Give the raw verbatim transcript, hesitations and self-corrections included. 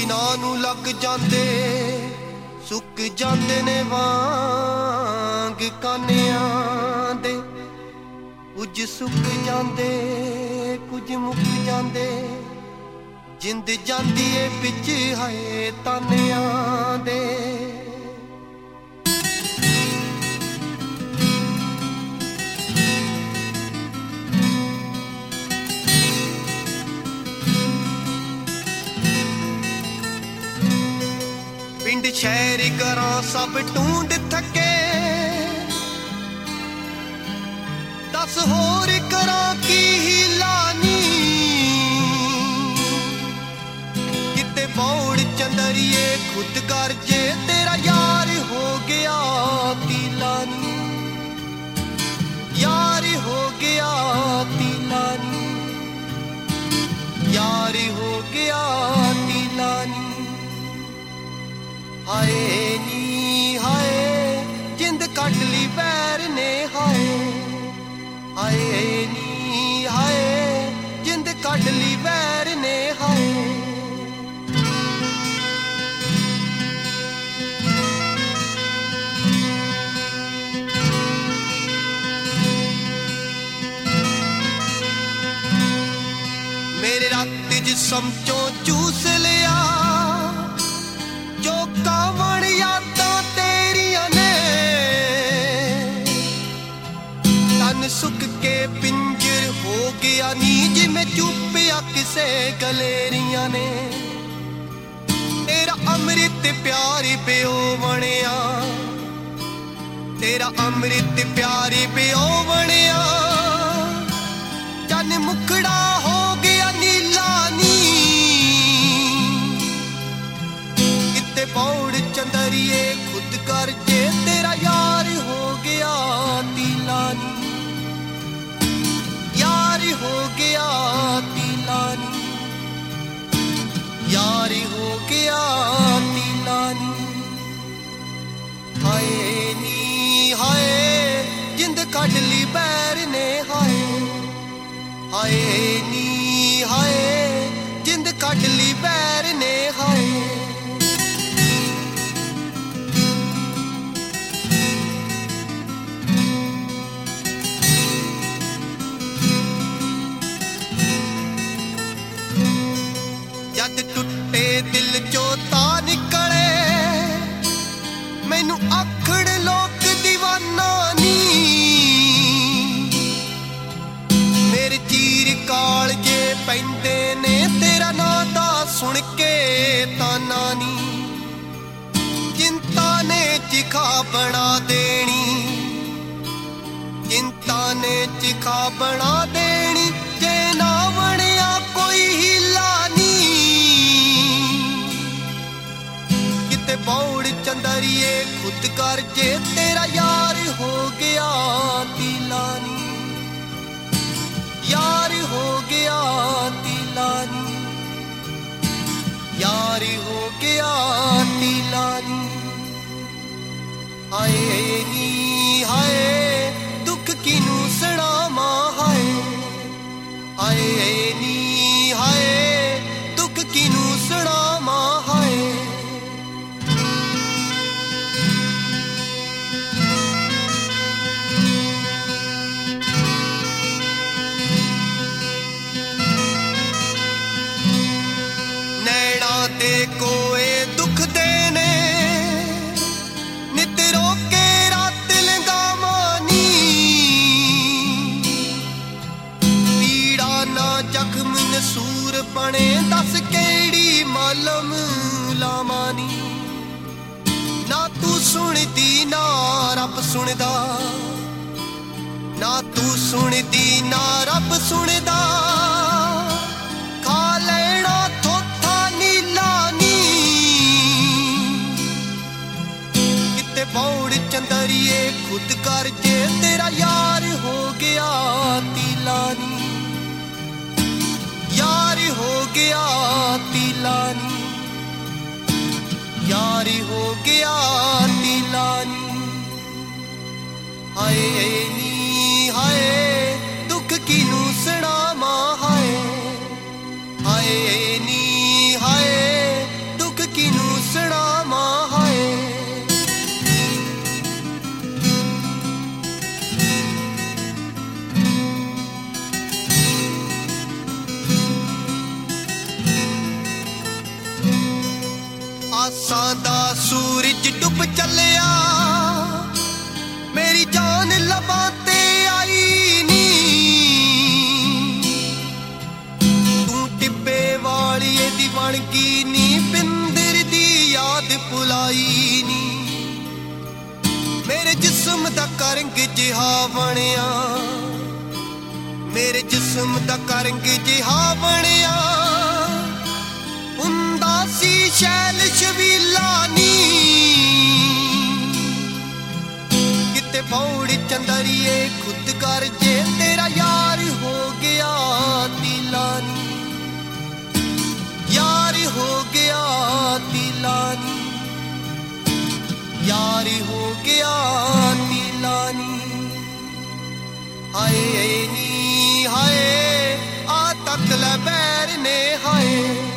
ਦਿਨਾਂ ਨੂੰ ਲੱਗ ਜਾਂਦੇ ਸੁੱਕ ਜਾਂਦੇ ਨੇ ਵਾਂਗ ਕਾਨਿਆਂ ਦੇ ਕੁਝ ਸੁੱਕ ਜਾਂਦੇ ਕੁਝ ਮੁੱਕ ਜਾਂਦੇ ਜਿੰਦ ਜਾਂਦੀ ਏ ਵਿੱਚ ਹਾਏ ਤਾਨਿਆਂ ਦੇ ਪਿੰਡ ਸ਼ਹਿਰ ਘਰਾਂ ਸਭ ਢੂੰਡ ਥੱਕੇ ਦੱਸ ਹੋਰ ਕਰਾਂ ਕੀ ਹੀਲਾ ਨੀ ਕਿਤੇ ਬੌੜ ਚੰਦਰੀਏ ਖੁਦ ਕਰ ਜੇ ਤੇਰਾ ਯਾਰ ਹੋ ਗਿਆ ਤੀਲਾ ਨੀ ਯਾਰ ਹੋ ਗਿਆ ਤੀਲਾ ਨੀ ਯਾਰ ਹੋ ਗਿਆ ਤੀਲਾ ਨੀ ਹਾਏ ਨੀ ਹਾਏ ਜਿੰਦ ਕੱਢ ਲਈ ਪੈਰ ਨੇ ਹਾਏ ਹਾਏ ਨੀ ਹਾਏ ਜਿੰਦ ਕੱਢ ਲਈ ਪੈਰ ਨੇ ਹਾਏ ਮੇਰੇ ਰੱਤ ਜਿਸਮ ਚੋਂ ਚੂਸ ਲਿਆ ਜੋ ਕਾਵਣ ਯਾਦਾਂ ਤੇਰੀਆਂ ਨੇ ਤਨ ਸੁੱਕ ਕੇ ਪਿੰਜਰ ਹੋ ਗਿਆ ਨੀ ਜਿਵੇਂ ਚੁੱਪਿਆ ਕਿਸੇ ਗਲੇਰੀਆਂ ਨੇ ਤੇਰਾ ਅੰਮ੍ਰਿਤ ਪਿਆਰ ਪਿਓ ਬਣਿਆ ਤੇਰਾ ਅੰਮ੍ਰਿਤ ਪਿਆਰ ਪਿਓ ਬਣਿਆ ਚੰਨ ਮੁਖੜਾ ਹੋ ਗਿਆ ਨੀਲਾ ਨੀ ਕਿਤੇ ਬੌੜ ਚੰਦਰੀਏ ਖੁਦ ਕਰ ਜੇ ਤੇਰਾ ਯਾਰ ਹੋ ਗਿਆ ਤੀਲਾ ਨੀ ਯਾਰ ਹੋ ਗਿਆ ਤੀਲਾ ਨੀ ਯਾਰ ਹੋ ਗਿਆ ਤੀਲਾ ਨੀ ਹਾਏ ਨੀ ਹਾਏ ਜਿੰਦ ਕੱਢ ਲਈ ਬੈਰ ਨੇ ਹਾਏ ਹਾਏ ਨੀ ਹਾਏ ਜਿੰਦ ਕੱਢ ਲਈ ਬੈਰ ਨੇ ਹਾਏ ਜਦ ਟੁੱਟੇ ਦਿਲ ਚੋਂ ਤਾਂ ਨਿਕਲੇ ਮੈਨੂੰ ਆਖੜ ਲੋਕ ਦੀਵਾਨਾ ਨੀ ਮੇਰੇ ਚੀਰ ਕਾਲ ਜੇ ਪੈਂਦੇ ਨੇ ਤੇਰਾ ਨਾਂ ਦਾ ਸੁਣ ਕੇ ਤਾਨਾ ਨੀ ਚਿੰਤਾ ਨੇ ਚਿਖਾ ਬਣਾ ਦੇਣੀ ਚਿੰਤਾ ਨੇ ਚਿਖਾ ਬਣਾ ਦੇਣੀ ਜੇ ਨਾ ਬਣਿਆ ਕੋਈ ਹੀਲਾ ਨੀ ਕਿਤੇ ਬੌੜ ਚੰਦਰੀਏ ਖੁਦ ਕਰ ਜੇ ਤੇਰਾ ਯਾਰ ਹੋ ਗਿਆ ਤੀਲਾ ਨੀ ਯਾਰ ਹੋ ਗਿਆ ਤੀਲਾ ਨੀ ਯਾਰ ਹੋ ਗਿਆ ਤੀਲਾ ਨੀ ਹਾਏ ਨੀ ਹਾਏ ਦੁੱਖ ਕਿਨੂੰ ਸੁਣਾਵਾਂ ਹਾਏ ਹਾਏ ਨੀ ਹਾਏ ਦੁੱਖ ਕਿਨੂੰ ਸੁਣਾਵਾਂ ਹਾਏ ਨੈਣਾ ਦੇ ਕੋਏ ਦੁੱਖ ਦੇ ਨੇ ਨਿਤ ਰੋਕੇ ਰਾਤ ਲੰਘਾਵਾਂ ਨੀ ਪੀੜਾ ਨਾ ਜ਼ਖਮ ਨਸੂਰ ਬਣੇ ਦੱਸ ਕਿਹੜੀ ਮਾਲਮ ਲਾਵਾਂ ਨੀ ਨਾ ਤੂੰ ਸੁਣਦੀ ਨਾ ਰੱਬ ਸੁਣਦਾ ਨਾ ਤੂੰ ਸੁਣਦੀ ਨਾ ਰੱਬ ਸੁਣਦਾ ਖਾ ਲੈਣਾ ਥੋਥਾ ਨੀਲਾ ਨੀ ਕਿਤੇ ਬੌੜ ਚੰਦਰੀਏ ਖੁਦ ਕਰ ਜੇ ਤੇਰਾ ਯਾਰ ਹੋ ਗਿਆ ਤੀਲਾ ਨੀ ਯਾਰ ਹੋ ਗਿਆ ਤੀਲਾ ਨੀ ਯਾਰ ਹੋ ਗਿਆ ਤੀਲਾ ਨੀ ਹਾਏ ਨੀ ਹਾਏ ਦੁੱਖ ਕਿਨੂੰ ਸੁਣਾਵਾਂ ਹਾਏ ਹਾਏ ਨੀ ਹਾਏ ਡੁੱਬ ਚੱਲਿਆ ਮੇਰੀ ਜਾਨ ਲਬਾਂ ਤੇ ਆਈ ਨੀ ਤੂੰ ਟਿੱਬੇ ਵਾਲੀਏ ਦੀ ਬਣ ਗਈ ਨੀ ਬਿੰਦਰ ਦੀ ਯਾਦ ਭੁਲਾਈ ਨੀ ਮੇਰੇ ਜਿਸਮ ਦਾ ਰੰਗ ਜਿਹਾ ਬਣਿਆ ਮੇਰੇ ਜਿਸਮ ਦਾ ਰੰਗ ਜਿਹਾ ਬਣਿਆ ਹੁੰਦਾ ਸੀ ਸ਼ੈਲ ਸ਼ਬੀਲਾ ਨੀ ਕਿਤੇ ਪੌੜੀ ਚੰਦਰੀਏ ਖੁਦ ਕਰ ਜੇ ਤੇਰਾ ਯਾਰ ਹੋ ਗਿਆ ਦਿਲਾ ਨੀ ਯਾਰ ਹੋ ਗਿਆ ਦਿਲਾ ਨੀ यार हो गया नीलानी हाय नी हाय आ तक ले बैर ने हाय